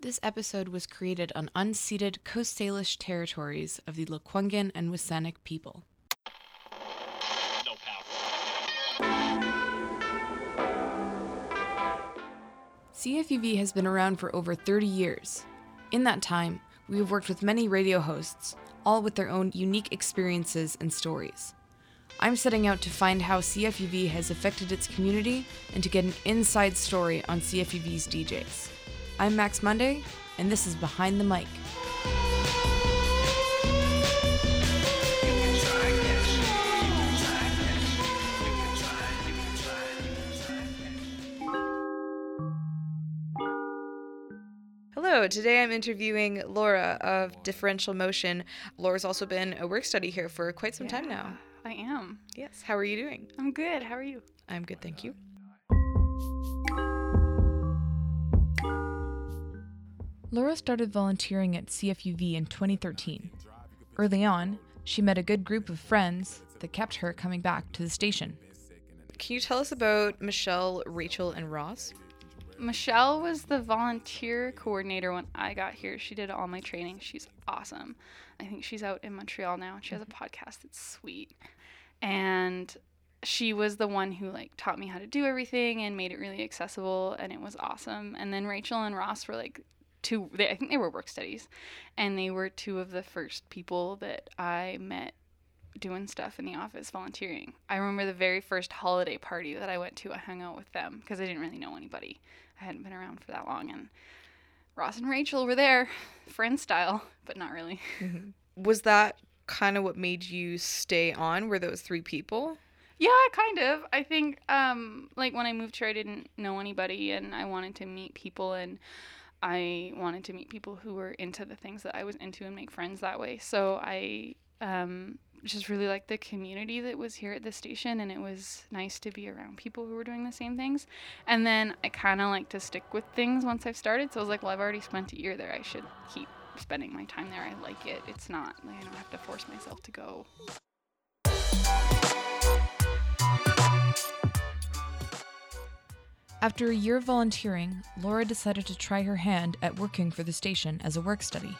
This episode was created on unceded Coast Salish territories of the Lekwungen and WSÁNEĆ people. No power. CFUV has been around for over 30 years. In that time, we have worked with many radio hosts, all with their own unique experiences and stories. I'm setting out to find how CFUV has affected its community and to get an inside story on CFUV's DJs. I'm Max Monday, and this is Behind the Mic. Hello, today I'm interviewing Laura of Differential Motion. Laura's also been a work study here for quite some time now. I am. Yes, how are you doing? I'm good. How are you? I'm good, thank you. Laura started volunteering at CFUV in 2013. Early on, she met a good group of friends that kept her coming back to the station. Can you tell us about Michelle, Rachel, and Ross? Michelle was the volunteer coordinator when I got here. She did all my training. She's awesome. I think she's out in Montreal now. She has a podcast that's sweet. And she was the one who taught me how to do everything and made it really accessible, and it was awesome. And then Rachel and Ross were I think they were work studies, and they were two of the first people that I met doing stuff in the office volunteering. I remember the very first holiday party that I went to, I hung out with them because I didn't really know anybody. I hadn't been around for that long, and Ross and Rachel were there, friend style, but not really. Mm-hmm. Was that kind of what made you stay on? Were those three people? Yeah, kind of. I think when I moved here, I didn't know anybody, and I wanted to meet people, and I wanted to meet people who were into the things that I was into and make friends that way. So I just really liked the community that was here at the station, and it was nice to be around people who were doing the same things. And then I kind of like to stick with things once I've started. So I was like, well, I've already spent a year there. I should keep spending my time there. I like it. It's not I don't have to force myself to go. After a year of volunteering, Laura decided to try her hand at working for the station as a work study.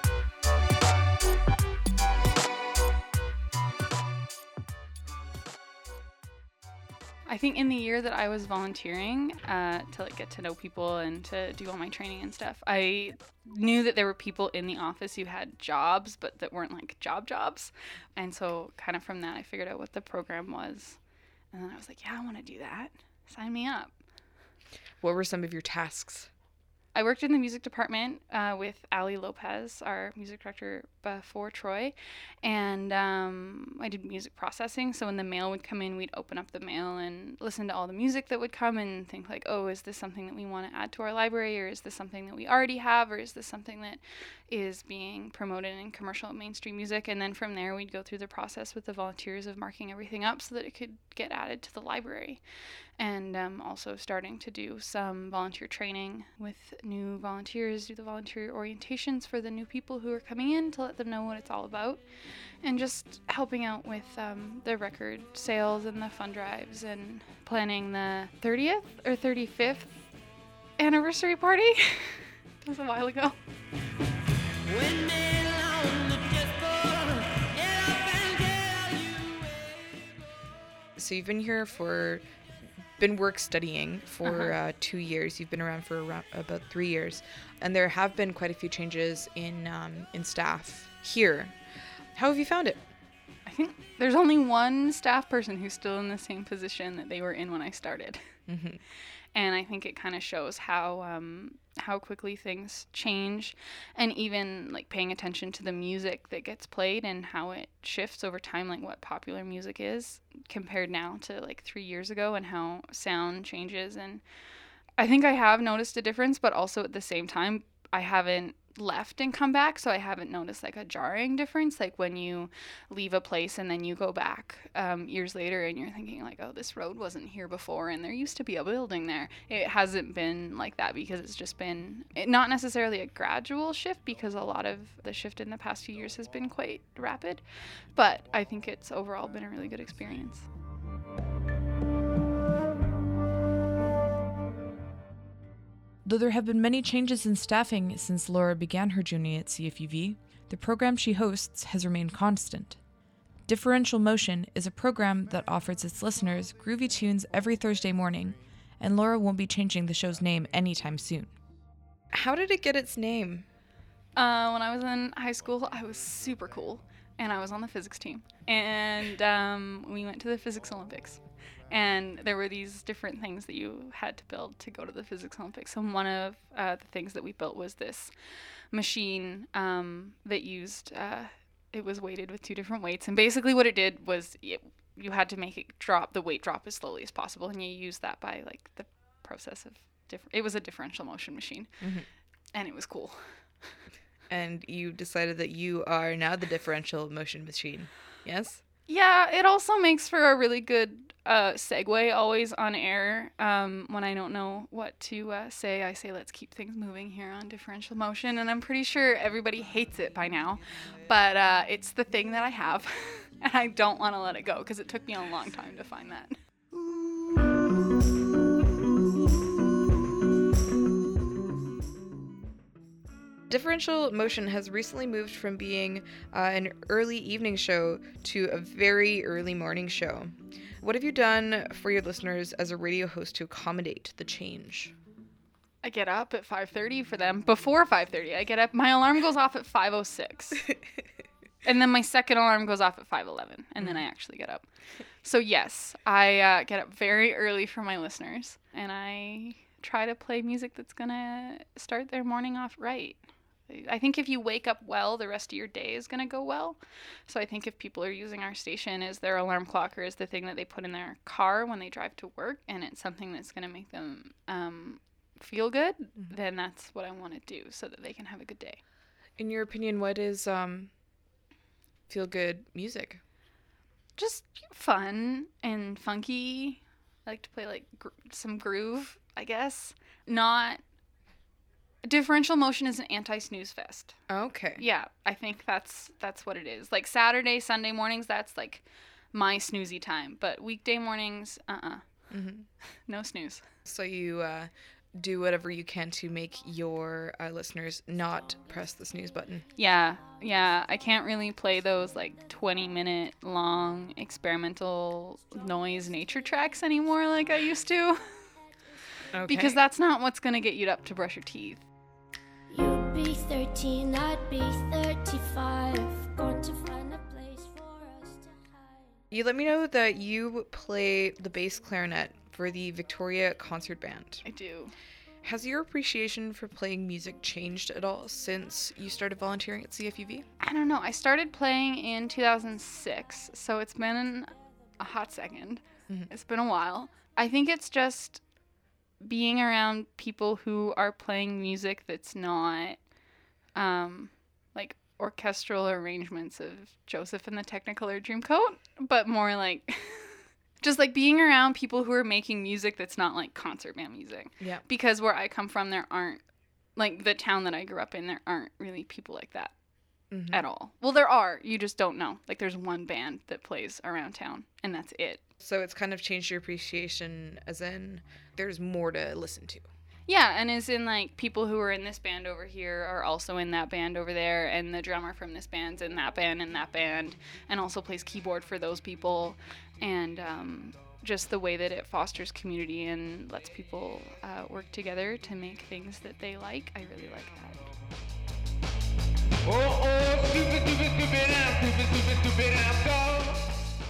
I think in the year that I was volunteering to get to know people and to do all my training and stuff, I knew that there were people in the office who had jobs, but that weren't jobs. And so kind of from that, I figured out what the program was. And then I was like, yeah, I want to do that. Sign me up. What were some of your tasks? I worked in the music department with Ali Lopez, our music director before Troy, and I did music processing. So when the mail would come in, we'd open up the mail and listen to all the music that would come and think oh, is this something that we want to add to our library, or is this something that we already have, or is this something that is being promoted in commercial mainstream music? And then from there, we'd go through the process with the volunteers of marking everything up so that it could get added to the library. And also starting to do some volunteer training with new volunteers, do the volunteer orientations for the new people who are coming in to let them know what it's all about, and just helping out with the record sales and the fund drives and planning the 30th or 35th anniversary party. That was a while ago. So you've been work studying for 2 years. You've been around for about 3 years, and there have been quite a few changes in staff here. How have you found it? I think there's only one staff person who's still in the same position that they were in when I started. Mm-hmm. And I think it kind of shows how quickly things change, and even paying attention to the music that gets played and how it shifts over time, what popular music is compared now to 3 years ago, and how sound changes. And I think I have noticed a difference, but also at the same time, I haven't left and come back, so I haven't noticed a jarring difference, when you leave a place and then you go back years later and you're thinking oh, this road wasn't here before and there used to be a building there. It hasn't been like that because it's just been not necessarily a gradual shift, because a lot of the shift in the past few years has been quite rapid, but I think it's overall been a really good experience. Though there have been many changes in staffing since Laura began her journey at CFUV, the program she hosts has remained constant. Differential Motion is a program that offers its listeners groovy tunes every Thursday morning, and Laura won't be changing the show's name anytime soon. How did it get its name? When I was in high school, I was super cool, and I was on the physics team. And we went to the Physics Olympics. And there were these different things that you had to build to go to the Physics Olympics. And one of the things that we built was this machine that used, it was weighted with 2 different weights. And basically what it did was you had to make it the weight drop as slowly as possible. And you used that by like the process of it was a differential motion machine. Mm-hmm. And it was cool. And you decided that you are now the differential motion machine, yes? Yeah, it also makes for a really good segue always on air. When I don't know what to say, I say, let's keep things moving here on differential motion. And I'm pretty sure everybody hates it by now. But it's the thing that I have. And I don't want to let it go because it took me a long time to find that. Differential Motion has recently moved from being an early evening show to a very early morning show. What have you done for your listeners as a radio host to accommodate the change? I get up at 5:30 for them. Before 5:30, I get up. My alarm goes off at 5:06. And then my second alarm goes off at 5:11. And then I actually get up. So yes, I get up very early for my listeners. And I try to play music that's going to start their morning off right. I think if you wake up well, the rest of your day is going to go well. So I think if people are using our station as their alarm clock or as the thing that they put in their car when they drive to work, and it's something that's going to make them feel good, then that's what I want to do so that they can have a good day. In your opinion, what is feel-good music? Just fun and funky. I like to play like some groove, I guess. Not... Differential Motion is an anti-snooze fest. Okay. Yeah, I think that's what it is. Like Saturday, Sunday mornings, that's like my snoozy time. But weekday mornings, no snooze. So you do whatever you can to make your listeners not press the snooze button. Yeah. I can't really play those like 20-minute long experimental noise nature tracks anymore like I used to. Okay. Because that's not what's going to get you up to brush your teeth. You'd be 13, I'd be 35. Going to find a place for us to hide. You let me know that you play the bass clarinet for the Victoria Concert Band. I do. Has your appreciation for playing music changed at all since you started volunteering at CFUV? I don't know. I started playing in 2006, so it's been a hot second. Mm-hmm. It's been a while. I think it's just being around people who are playing music that's not like orchestral arrangements of Joseph and the Technicolor Dreamcoat, but more like just like being around people who are making music that's not like concert band music. Yeah. Because where I come from, there aren't, like the town that I grew up in, there aren't really people like that at all. Well, there are. You just don't know. Like there's one band that plays around town and that's it. So it's kind of changed your appreciation as in there's more to listen to. Yeah, and as in like people who are in this band over here are also in that band over there, and the drummer from this band's in that band and also plays keyboard for those people, and just the way that it fosters community and lets people work together to make things that they like. I really like that. Oh, stupid ass,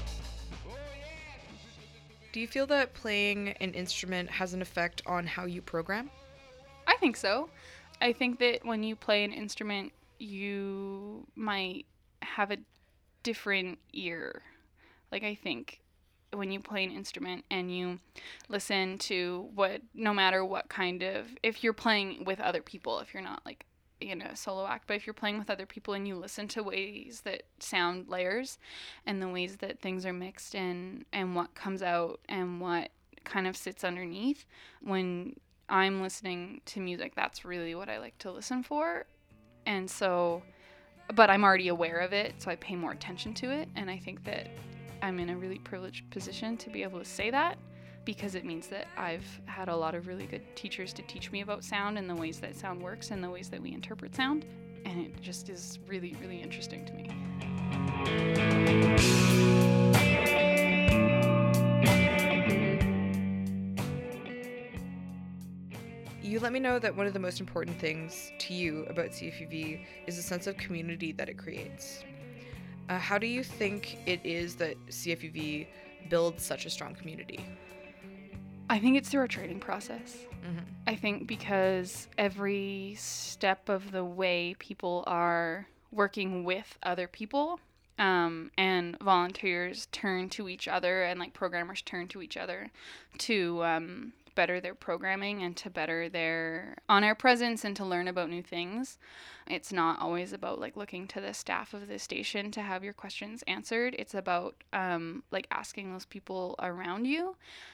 Do you feel that playing an instrument has an effect on how you program? I think so. I think that when you play an instrument, you might have a different ear. Like, I think when you play an instrument and you listen to no matter what kind of, if you're playing with other people, if you're not like in a solo act, but if you're playing with other people and you listen to ways that sound layers and the ways that things are mixed and what comes out and what kind of sits underneath, when I'm listening to music, that's really what I like to listen for. And so, but I'm already aware of it, so I pay more attention to it, and I think that I'm in a really privileged position to be able to say that, because it means that I've had a lot of really good teachers to teach me about sound and the ways that sound works and the ways that we interpret sound. And it just is really, really interesting to me. You let me know that one of the most important things to you about CFUV is the sense of community that it creates. How do you think it is that CFUV builds such a strong community? I think it's through our training process. Mm-hmm. I think because every step of the way people are working with other people, and volunteers turn to each other and like programmers turn to each other to better their programming and to better their on-air presence and to learn about new things. It's not always about like looking to the staff of the station to have your questions answered. It's about like asking those people around you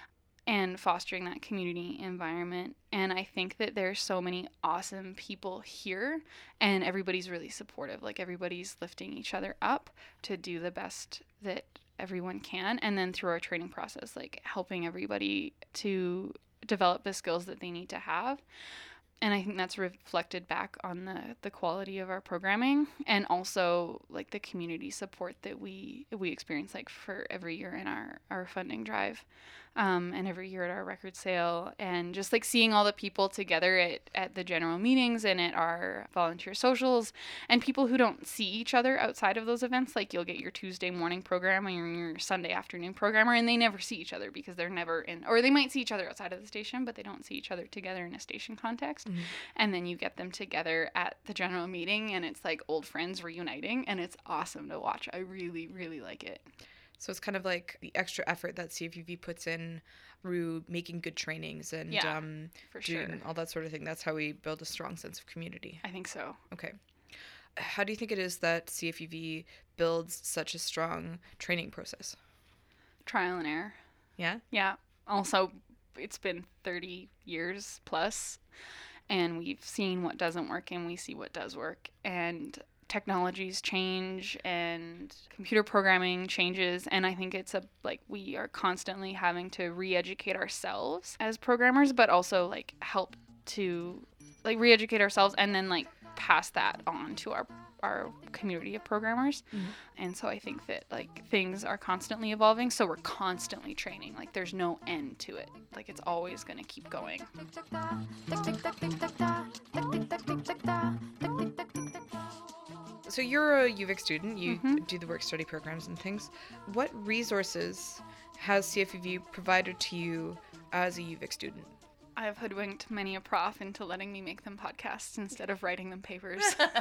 and fostering that community environment. And I think that there's so many awesome people here and everybody's really supportive. Like everybody's lifting each other up to do the best that everyone can. And then through our training process, like helping everybody to develop the skills that they need to have. And I think that's reflected back on the quality of our programming and also like the community support that we experience like for every year in our funding drive. And every year at our record sale, and just like seeing all the people together at the general meetings and at our volunteer socials, and people who don't see each other outside of those events. Like you'll get your Tuesday morning program and your Sunday afternoon programmer, and they never see each other because they're never in, or they might see each other outside of the station, but they don't see each other together in a station context. Mm-hmm. And then you get them together at the general meeting, and it's like old friends reuniting, and it's awesome to watch. I really, really like it. So it's kind of like the extra effort that CFUV puts in through making good trainings and for doing sure. all that sort of thing. That's how we build a strong sense of community. I think so. Okay. How do you think it is that CFUV builds such a strong training process? Trial and error. Yeah? Yeah. Also, it's been 30 years plus, and we've seen what doesn't work and we see what does work. And technologies change and computer programming changes, and I think it's we are constantly having to re-educate ourselves as programmers, but also like help to like re-educate ourselves and then like pass that on to our community of programmers. Mm-hmm. And so I think that like things are constantly evolving, so we're constantly training. Like there's no end to it. Like it's always going to keep going. So you're a UVic student, you mm-hmm. do the work-study programs and things. What resources has CFUV provided to you as a UVic student? I've hoodwinked many a prof into letting me make them podcasts instead of writing them papers.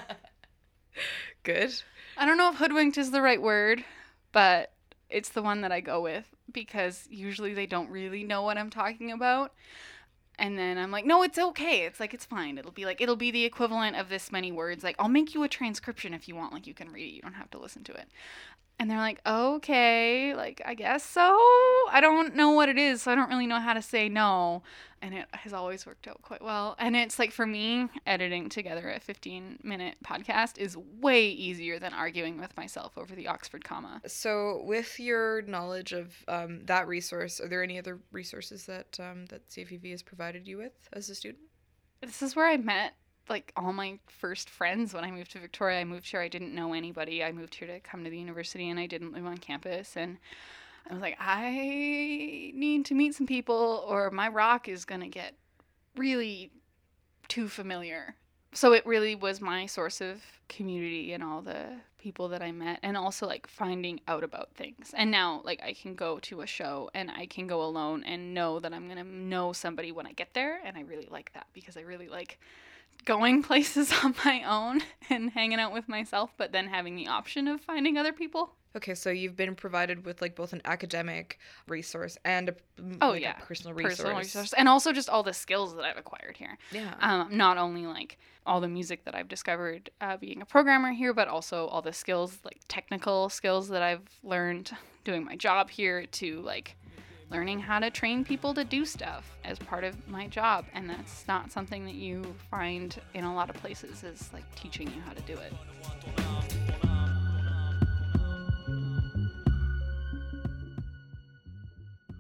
Good. I don't know if hoodwinked is the right word, but it's the one that I go with because usually they don't really know what I'm talking about. And then I'm like, no, it's okay. It's like, it's fine. It'll be the equivalent of this many words. Like, I'll make you a transcription if you want. Like, you can read it. You don't have to listen to it. And they're like, okay, like, I guess so. I don't know what it is, so I don't really know how to say no. And it has always worked out quite well. And it's like, for me, editing together a 15-minute podcast is way easier than arguing with myself over the Oxford comma. So with your knowledge of that resource, are there any other resources that CFUV has provided you with as a student? This is where I met like all my first friends when I moved to Victoria. I moved here, I didn't know anybody. I moved here to come to the university and I didn't live on campus, and I was like, I need to meet some people or my rock is gonna get really too familiar. So it really was my source of community and all the people that I met, and also like finding out about things. And now like I can go to a show and I can go alone and know that I'm gonna know somebody when I get there, and I really like that because I really like going places on my own and hanging out with myself, but then having the option of finding other people. Okay, so you've been provided with like both an academic resource and a personal resource. And also just all the skills that I've acquired here. Yeah. Not only like all the music that I've discovered being a programmer here, but also all the skills, like technical skills that I've learned doing my job here, to like learning how to train people to do stuff as part of my job. And that's not something that you find in a lot of places, is like teaching you how to do it.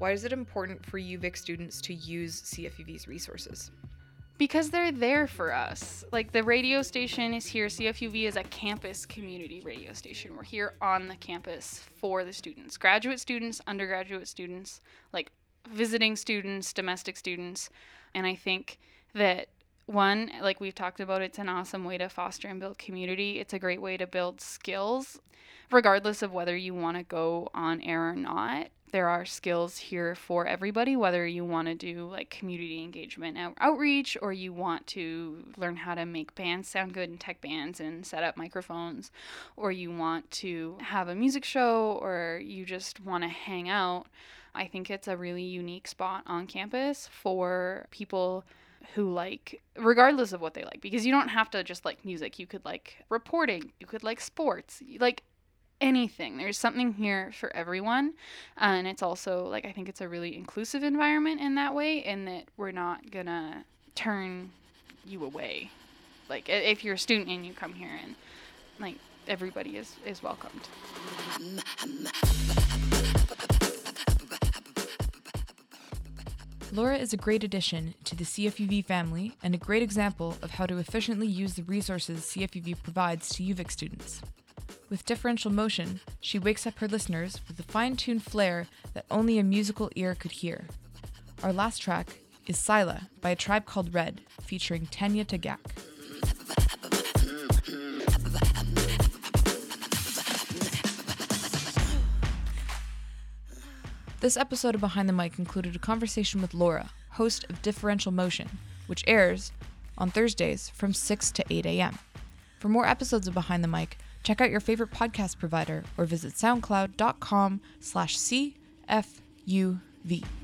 Why is it important for UVic students to use CFUV's resources? Because they're there for us. Like, the radio station is here. CFUV is a campus community radio station. We're here on the campus for the students. Graduate students, undergraduate students, like visiting students, domestic students. And I think that, one, like we've talked about, it's an awesome way to foster and build community. It's a great way to build skills, regardless of whether you want to go on air or not. There are skills here for everybody, whether you want to do like community engagement outreach, or you want to learn how to make bands sound good in tech bands and set up microphones, or you want to have a music show, or you just want to hang out. I think it's a really unique spot on campus for people who like, regardless of what they like, because you don't have to just like music. You could like reporting, you could like sports, like anything. There's something here for everyone. And it's also like, I think it's a really inclusive environment in that way, in that we're not gonna turn you away. Like, if you're a student and you come here, and like everybody is welcomed. Laura is a great addition to the CFUV family and a great example of how to efficiently use the resources CFUV provides to UVic students. With Differential Motion, she wakes up her listeners with a fine-tuned flair that only a musical ear could hear. Our last track is Sila by A Tribe Called Red, featuring Tanya Tagak. This episode of Behind the Mic included a conversation with Laura, host of Differential Motion, which airs on Thursdays from 6 to 8 a.m. For more episodes of Behind the Mic, check out your favorite podcast provider or visit soundcloud.com/CFUV.